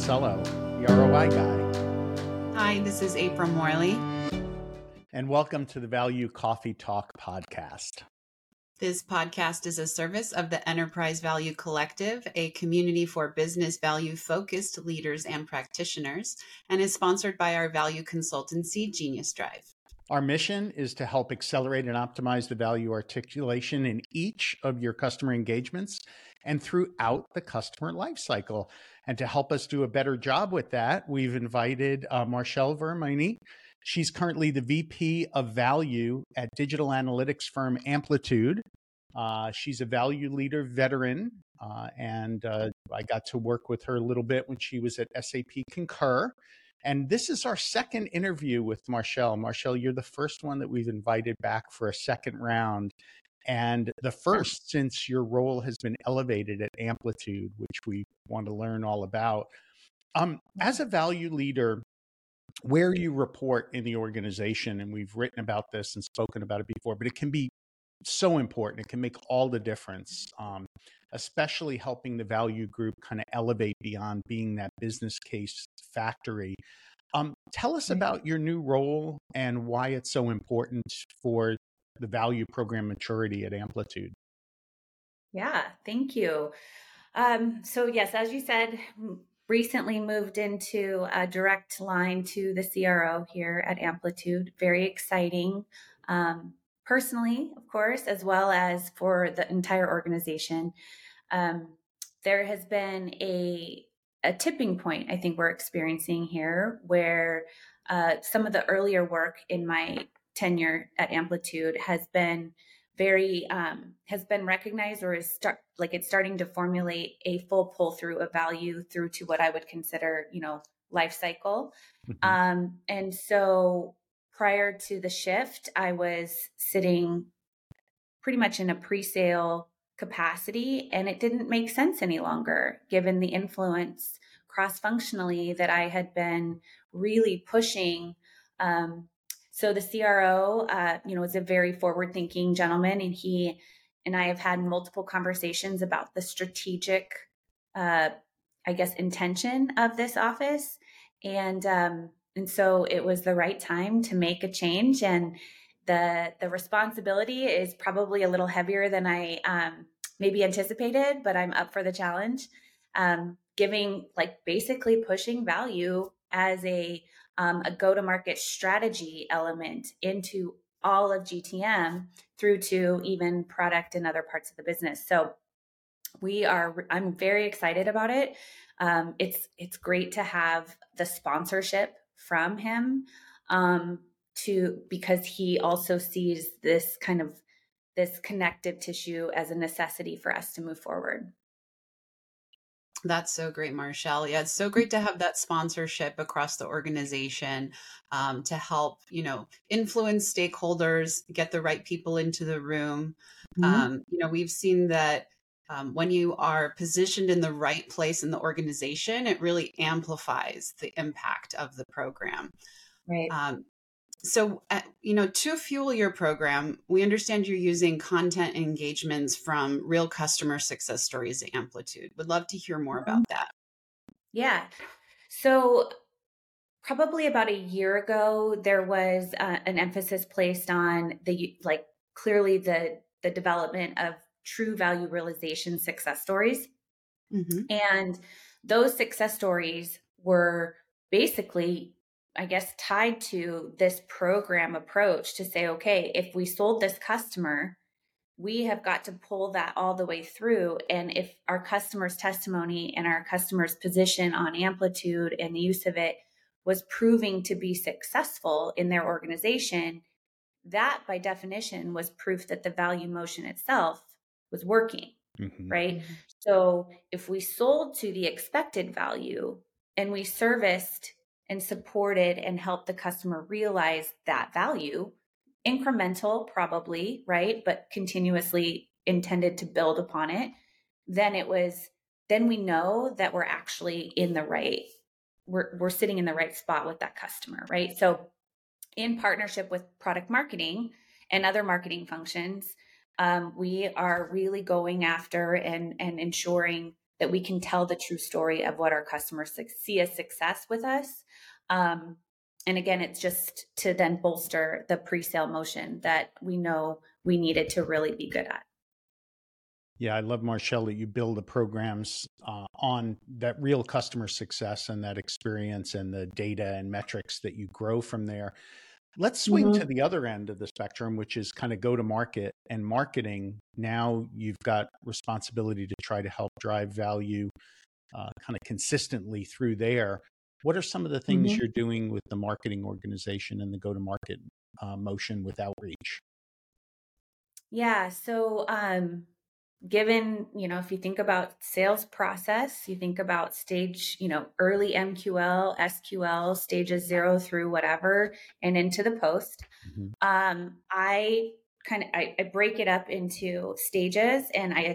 Monticello, the ROI guy. Hi, this is April Morley. And welcome to the Value Coffee Talk podcast. This podcast is a service of the Enterprise Value Collective, a community for business value-focused leaders and practitioners, and is sponsored by our value consultancy, Genius Drive. Our mission is to help accelerate and optimize the value articulation in each of your customer engagements and throughout the customer lifecycle. And to help us do a better job with that, we've invited Marshall Vermini. She's currently the VP of Value at digital analytics firm Amplitude. She's a value leader veteran, and I got to work with her a little bit when she was at SAP Concur. And this is our second interview with Marshall. Marshall, you're the first one that we've invited back for a second round, and the first since your role has been elevated at Amplitude, which we want to learn all about. As a value leader, where you report in the organization, and we've written about this and spoken about it before, but it can be so important. It can make all the difference, especially helping the value group kind of elevate beyond being that business case factory. Tell us about your new role and why it's so important for the value program maturity at Amplitude. Yeah, thank you. So yes, as you said, recently moved into a direct line to the CRO here at Amplitude. Very exciting, personally, of course, as well as for the entire organization. There has been a tipping point, I think we're experiencing here, where some of the earlier work in my tenure at Amplitude has been recognized, or is it's starting to formulate a full pull through of value through to what I would consider, life cycle. Mm-hmm. And so prior to the shift, I was sitting pretty much in a pre-sale capacity, and it didn't make sense any longer given the influence cross-functionally that I had been really pushing. So the CRO, is a very forward-thinking gentleman, and he and I have had multiple conversations about the strategic, intention of this office, and so it was the right time to make a change. And the responsibility is probably a little heavier than I maybe anticipated, but I'm up for the challenge. Basically pushing value as a go-to-market strategy element into all of GTM through to even product and other parts of the business. So I'm very excited about it. It's great to have the sponsorship from him, because he also sees this connective tissue as a necessity for us to move forward. That's so great, Marshall. Yeah, it's so great to have that sponsorship across the organization, to help, influence stakeholders, get the right people into the room. Mm-hmm. We've seen that when you are positioned in the right place in the organization, it really amplifies the impact of the program. Right. So, to fuel your program, we understand you're using content engagements from real customer success stories at Amplitude. Would love to hear more about that. Yeah. So probably about a year ago, there was an emphasis placed on clearly the development of true value realization success stories. Mm-hmm. And those success stories were basically, I guess, tied to this program approach to say, okay, if we sold this customer, we have got to pull that all the way through. And if our customer's testimony and our customer's position on Amplitude and the use of it was proving to be successful in their organization, that by definition was proof that the value motion itself was working, Mm-hmm. right? Mm-hmm. So if we sold to the expected value and we serviced and supported and helped the customer realize that value, incremental probably, right? But continuously intended to build upon it, then we know that we're actually we're sitting in the right spot with that customer, right? So in partnership with product marketing and other marketing functions, we are really going after and ensuring that we can tell the true story of what our customers see as success with us. And again, it's just to then bolster the pre-sale motion that we know we needed to really be good at. Yeah, I love, Marshall, that you build the programs on that real customer success and that experience and the data and metrics that you grow from there. Let's swing to the other end of the spectrum, which is kind of go to market and marketing. Now you've got responsibility to try to help drive value kind of consistently through there. What are some of the things you're doing with the marketing organization and the go to market motion with outreach? Yeah. So, given, if you think about sales process, you think about stage, early MQL, SQL, stages 0 through whatever, and into the post. I break it up into stages, and I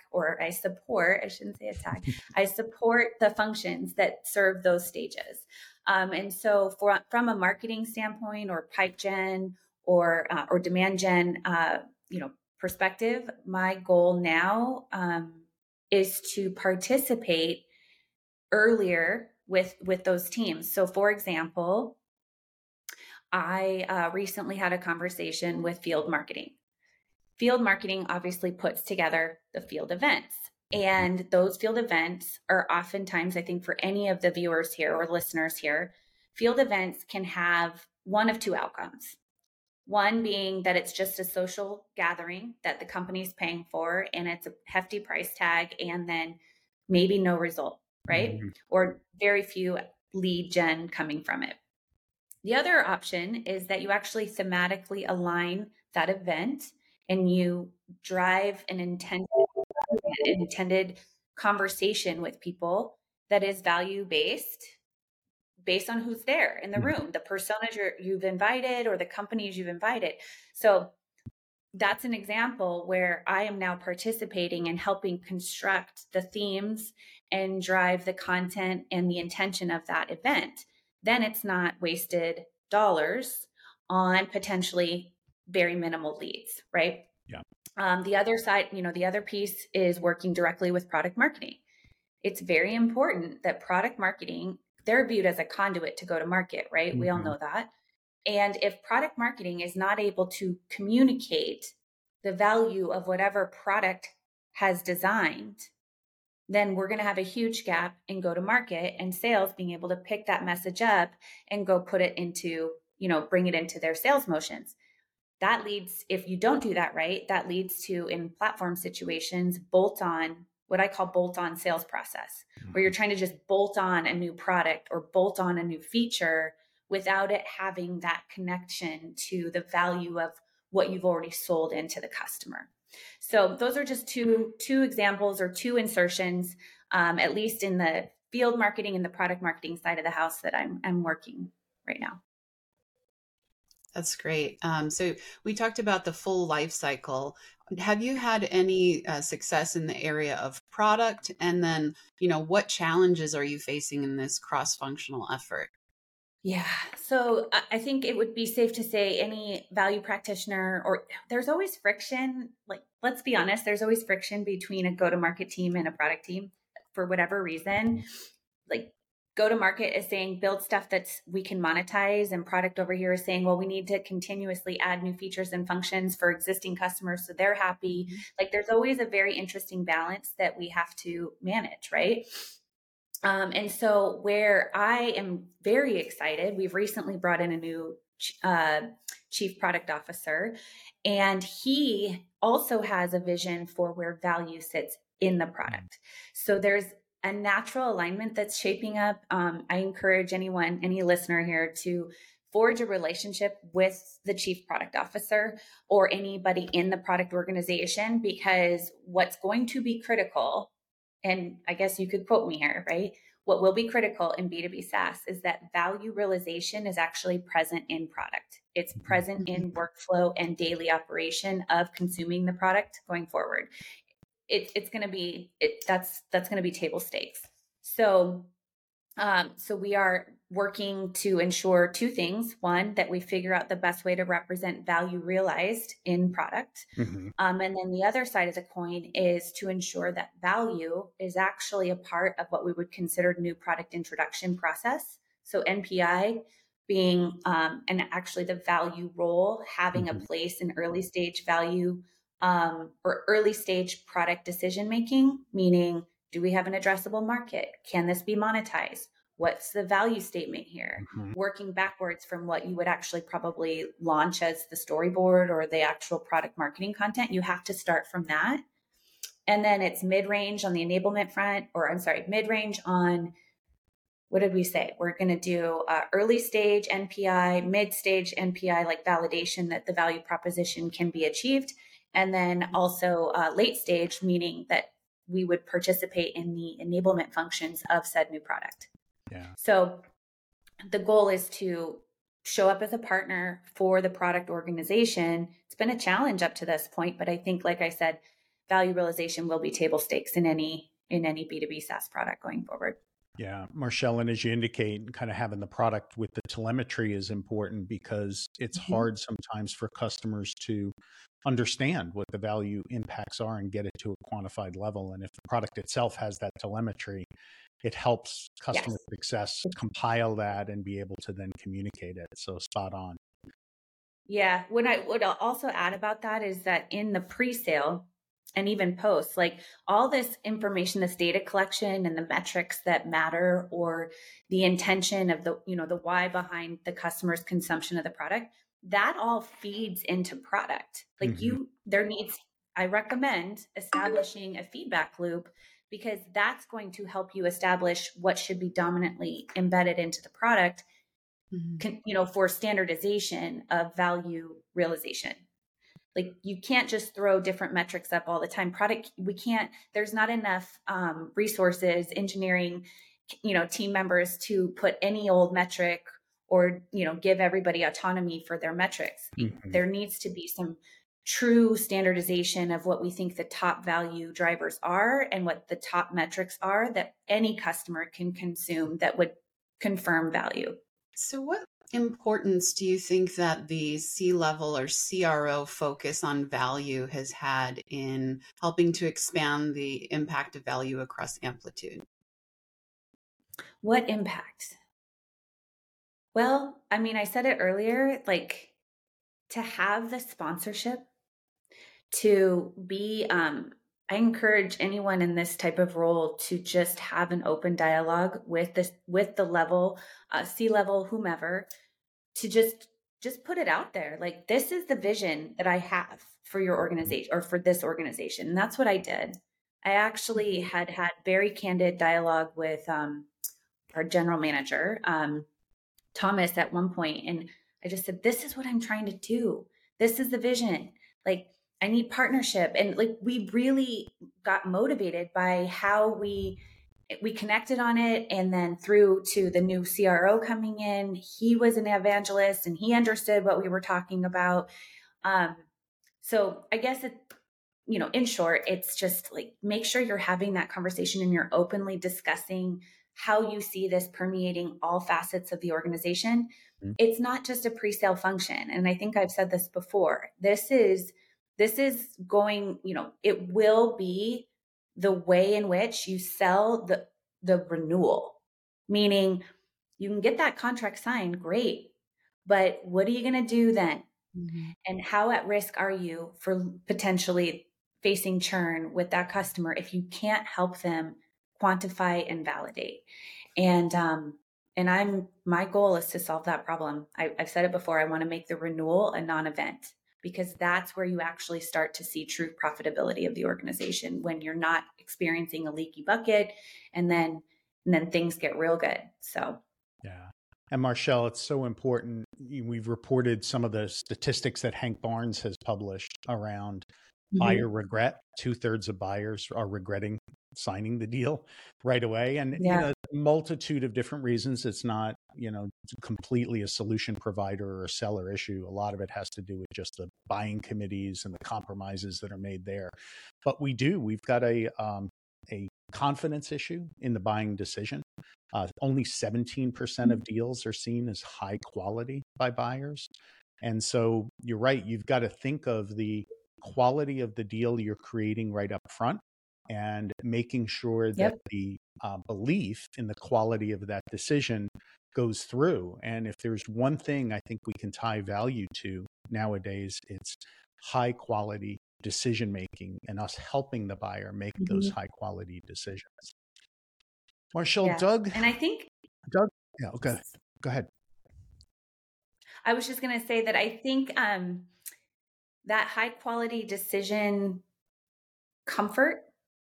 support the functions that serve those stages. And so from a marketing standpoint or pipe gen or demand gen, perspective, my goal now is to participate earlier with those teams. So for example, I recently had a conversation with field marketing. Field marketing obviously puts together the field events. And those field events are oftentimes, I think for any of the viewers here or listeners here, field events can have one of two outcomes. One being that it's just a social gathering that the company's paying for, and it's a hefty price tag, and then maybe no result, right? Or very few lead gen coming from it. The other option is that you actually thematically align that event and you drive an intended conversation with people that is value-based, based on who's there in the room, the personas you've invited or the companies you've invited. So that's an example where I am now participating and helping construct the themes and drive the content and the intention of that event. Then it's not wasted dollars on potentially very minimal leads, right? Yeah. The other side, the other piece is working directly with product marketing. It's very important that product marketing, they're viewed as a conduit to go to market, right? We all know that. And if product marketing is not able to communicate the value of whatever product has designed, then we're going to have a huge gap in go to market and sales being able to pick that message up and go put it into, bring it into their sales motions. That leads, if you don't do that right, that leads to, in platform situations, what I call bolt-on sales process, where you're trying to just bolt on a new product or bolt on a new feature without it having that connection to the value of what you've already sold into the customer. So those are just two examples or two insertions, at least in the field marketing and the product marketing side of the house that I'm working right now. That's great. So we talked about the full life cycle. Have you had any success in the area of product? And then, what challenges are you facing in this cross-functional effort? Yeah. So I think it would be safe to say any value practitioner, or there's always friction. Like, let's be honest, there's always friction between a go-to-market team and a product team for whatever reason. Like, go-to-market is saying build stuff that's we can monetize, and product over here is saying, well, we need to continuously add new features and functions for existing customers so they're happy. Like, there's always a very interesting balance that we have to manage, right? And so where I am very excited, we've recently brought in a new chief product officer, and he also has a vision for where value sits in the product. So there's a natural alignment that's shaping up. I encourage any listener here to forge a relationship with the chief product officer or anybody in the product organization, because what's going to be critical, and I guess you could quote me here, right? What will be critical in B2B SaaS is that value realization is actually present in product. It's present in workflow and daily operation of consuming the product going forward. It's going to be, that's going to be table stakes. So we are working to ensure two things. One, that we figure out the best way to represent value realized in product. Mhm. And then the other side of the coin is to ensure that value is actually a part of what we would consider new product introduction process. So NPI being, and actually the value role having a Mhm. place in early stage value or early stage product decision making, meaning, do we have an addressable market? Can this be monetized? What's the value statement here? Mhm. Working backwards from what you would actually probably launch as the storyboard or the actual product marketing content, you have to start from that. And then it's mid-range on the enablement front, or I'm sorry, mid-range on, what did we say? We're going to do early stage NPI, mid stage NPI, like validation that the value proposition can be achieved. And then also late stage, meaning that we would participate in the enablement functions of said new product. Yeah. So the goal is to show up as a partner for the product organization. It's been a challenge up to this point, but I think, like I said, value realization will be table stakes in any B2B SaaS product going forward. Yeah, Marshall, and as you indicate, kind of having the product with the telemetry is important because it's hard sometimes for customers to understand what the value impacts are and get it to a quantified level. And if the product itself has that telemetry, it helps customer success compile that and be able to then communicate it. So spot on. Yeah. What I would also add about that is that in the pre-sale and even post, like all this information, this data collection and the metrics that matter, or the intention of the, the why behind the customer's consumption of the product, that all feeds into product. Like I recommend establishing a feedback loop, because that's going to help you establish what should be dominantly embedded into the product, for standardization of value realization. Like, you can't just throw different metrics up all the time. There's not enough resources, engineering, team members to put any old metric or, give everybody autonomy for their metrics. There needs to be some true standardization of what we think the top value drivers are and what the top metrics are that any customer can consume that would confirm value. So what importance do you think that the C-level or CRO focus on value has had in helping to expand the impact of value across Amplitude? What impact? Well, I mean, I said it earlier, like, to have the sponsorship, to be, I encourage anyone in this type of role to just have an open dialogue with the level, C-level, whomever, to just put it out there. Like, this is the vision that I have for your organization, or for this organization. And that's what I did. I actually had very candid dialogue with our general manager, Thomas, at one point. And I just said, this is what I'm trying to do. This is the vision. Like, I need partnership. And like, we really got motivated by how we connected on it. And then through to the new CRO coming in, he was an evangelist and he understood what we were talking about. So I guess in short, it's just like, make sure you're having that conversation and you're openly discussing how you see this permeating all facets of the organization. It's not just a pre-sale function. And I think I've said this before. This is going, it will be the way in which you sell the renewal, meaning you can get that contract signed, great, but what are you going to do then? And how at risk are you for potentially facing churn with that customer if you can't help them quantify and validate? And my goal is to solve that problem. I've said it before. I want to make the renewal a non-event, because that's where you actually start to see true profitability of the organization, when you're not experiencing a leaky bucket, and then things get real good. So, yeah. And Marshall, it's so important. We've reported some of the statistics that Hank Barnes has published around buyer regret. 2/3 of buyers are regretting signing the deal right away. And, a multitude of different reasons. It's not, completely a solution provider or a seller issue. A lot of it has to do with just the buying committees and the compromises that are made there. But we've got a confidence issue in the buying decision. Only 17% of deals are seen as high quality by buyers. And so you're right, you've got to think of the quality of the deal you're creating right up front and making sure that Yep. the belief in the quality of that decision goes through. And if there's one thing I think we can tie value to nowadays, it's high quality decision making and us helping the buyer make those high quality decisions. Marshall, Yeah. And I think Doug, yeah, okay, go ahead. I was just going to say that I think that high quality decision comfort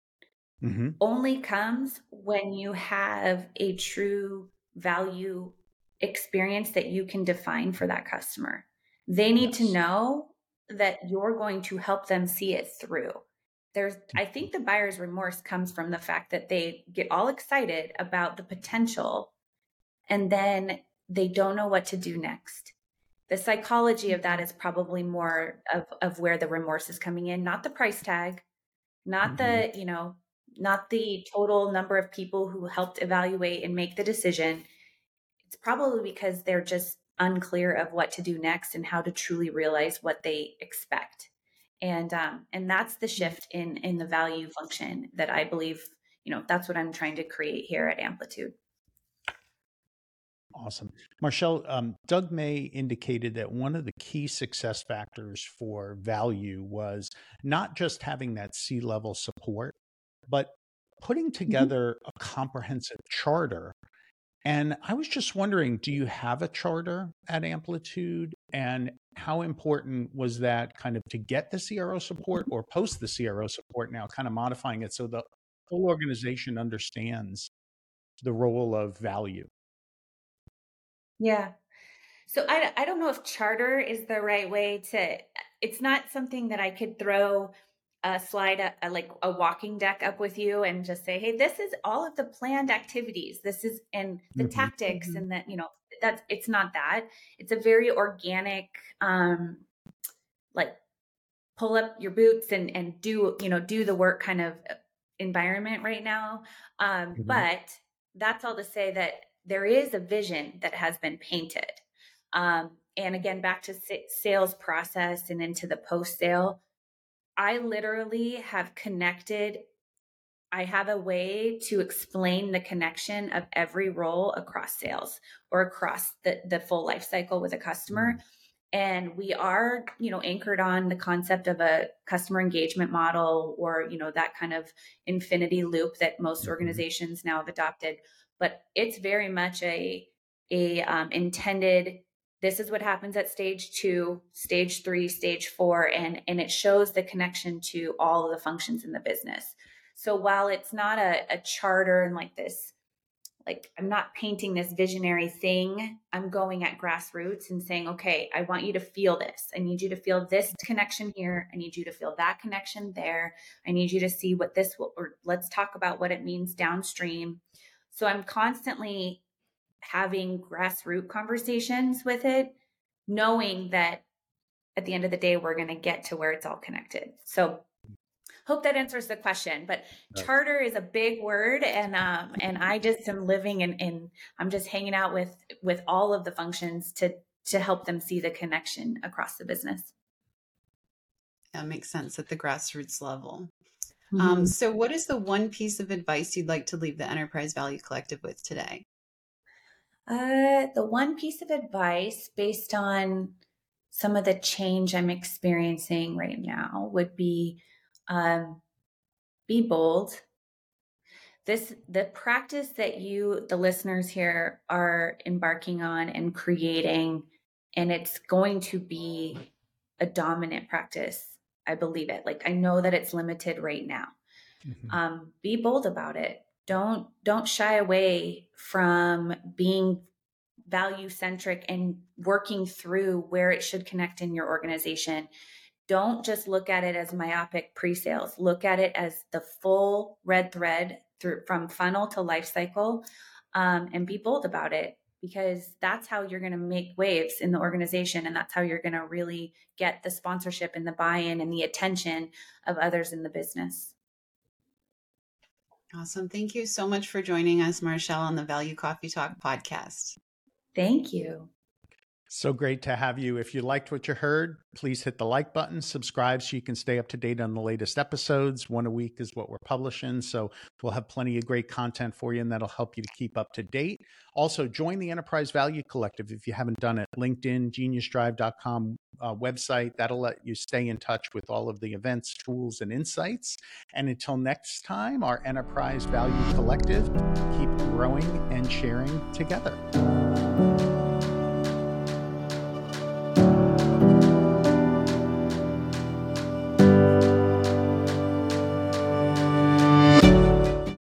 only comes when you have a true value experience that you can define for that customer. They need to know that you're going to help them see it through. I think the buyer's remorse comes from the fact that they get all excited about the potential and then they don't know what to do next. The psychology of that is probably more of where the remorse is coming in, not the price tag, not the, not the total number of people who helped evaluate and make the decision. It's probably because they're just unclear of what to do next and how to truly realize what they expect. And that's the shift in the value function that I believe, that's what I'm trying to create here at Amplitude. Awesome. Marshall, Doug May indicated that one of the key success factors for value was not just having that C-level support, but putting together a comprehensive charter. And I was just wondering, do you have a charter at Amplitude? And how important was that kind of to get the CRO support or post the CRO support now, kind of modifying it so the whole organization understands the role of value? Yeah. So I don't know if charter is the right way to, it's not something that I could throw a slide, like a walking deck up with you and just say, hey, this is all of the planned activities. This is, and the tactics and that, that's, it's not that. It's a very organic, like pull up your boots and do, do the work kind of environment right now. But that's all to say that there is a vision that has been painted. And again, back to sales process and into the post sale, I literally have connected. I have a way to explain the connection of every role across sales or across the full life cycle with a customer. And we are, anchored on the concept of a customer engagement model or, that kind of infinity loop that most organizations now have adopted. But it's very much a intended, this is what happens at stage 2, stage 3, stage 4, and it shows the connection to all of the functions in the business. So while it's not a charter and like this, like I'm not painting this visionary thing, I'm going at grassroots and saying, okay, I want you to feel this. I need you to feel this connection here. I need you to feel that connection there. I need you to see what this will, or let's talk about what it means downstream. So I'm constantly having grassroots conversations with it, knowing that at the end of the day, we're going to get to where it's all connected. So hope that answers the question, but charter is a big word. And I just am living in I'm just hanging out with all of the functions to help them see the connection across the business. That makes sense at the grassroots level. So what is the one piece of advice you'd like to leave the Enterprise Value Collective with today? The one piece of advice based on some of the change I'm experiencing right now would be bold. The practice that you, the listeners here, are embarking on and creating, and it's going to be a dominant practice. I believe it. Like I know that it's limited right now. Be bold about it. Don't shy away from being value centric and working through where it should connect in your organization. Don't just look at it as myopic pre-sales. Look at it as the full red thread through from funnel to life cycle, and be bold about it, because that's how you're going to make waves in the organization. And that's how you're going to really get the sponsorship and the buy-in and the attention of others in the business. Awesome. Thank you so much for joining us, Marshall, on the Value Coffee Talk podcast. Thank you. So great to have you. If you liked what you heard, please hit the like button, subscribe so you can stay up to date on the latest episodes. One a week is what we're publishing. So we'll have plenty of great content for you, and that'll help you to keep up to date. Also, join the Enterprise Value Collective if you haven't done it. LinkedIn, geniusdrive.com website. That'll let you stay in touch with all of the events, tools, and insights. And until next time, our Enterprise Value Collective, keep growing and sharing together.